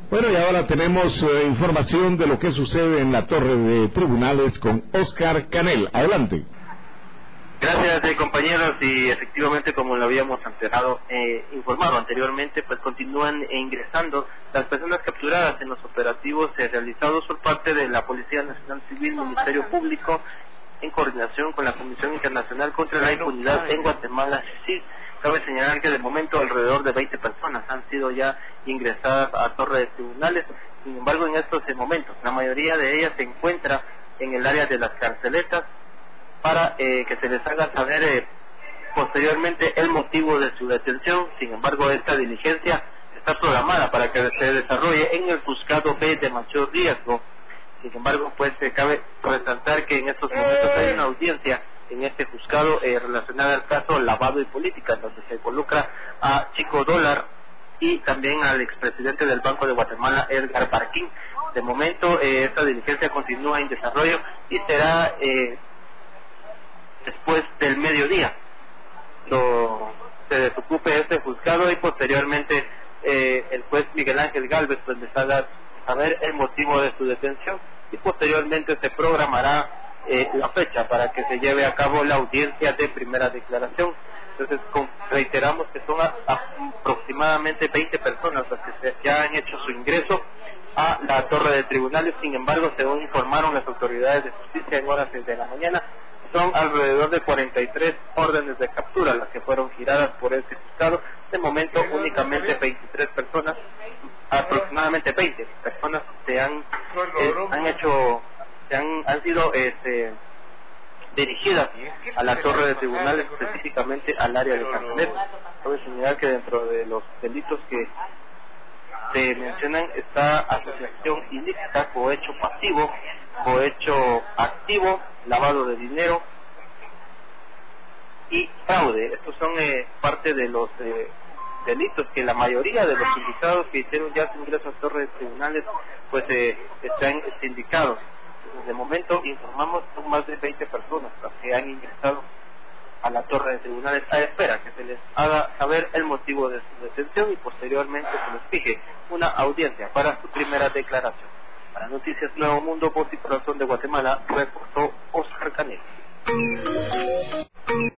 Bueno, y ahora tenemos información de lo que sucede en la torre de tribunales con Oscar Canel. Adelante. Gracias, compañeros, y efectivamente, como lo habíamos informado anteriormente, pues continúan ingresando las personas capturadas en los operativos realizados por parte de la Policía Nacional Civil, Ministerio Público, en coordinación con la Comisión Internacional contra la Impunidad en Guatemala, CICIG. Cabe señalar que de momento alrededor de 20 personas han sido ya ingresadas a torre de tribunales. Sin embargo, en estos momentos, la mayoría de ellas se encuentra en el área de las carceletas para que se les haga saber posteriormente el motivo de su detención. Sin embargo, esta diligencia está programada para que se desarrolle en el juzgado B de mayor riesgo. Sin embargo, pues cabe resaltar que en estos momentos hay una audiencia en este juzgado relacionada al caso lavado y política, donde se involucra a Chico Dólar y también al expresidente del Banco de Guatemala, Edgar Barquín. De momento, esta diligencia continúa en desarrollo y será después del mediodía se desocupe este juzgado, y posteriormente el juez Miguel Ángel Gálvez pues les haga saber el motivo de su detención, y posteriormente se programará la fecha para que se lleve a cabo la audiencia de primera declaración. Entonces reiteramos que son aproximadamente 20 personas las que ya han hecho su ingreso a la torre de tribunales. Sin embargo, según informaron las autoridades de justicia en horas de la mañana, son alrededor de 43 órdenes de captura las que fueron giradas por este juzgado. De momento únicamente 23 personas, aproximadamente 20 personas han sido dirigidas a la torre de tribunales, específicamente al área de carceleta. Cabe señalar que dentro de los delitos que se mencionan está asociación ilícita, cohecho pasivo, cohecho activo, lavado de dinero y fraude. Estos son parte de los delitos que la mayoría de los invitados que hicieron ya su ingreso a torre de tribunales pues están sindicados. De momento informamos son más de 20 personas las que han ingresado a la torre de tribunales a espera que se les haga saber el motivo de su detención, y posteriormente se les fije una audiencia para su primera declaración. Para Noticias Nuevo Mundo, Voz y Corazón de Guatemala, reportó Oscar Canel.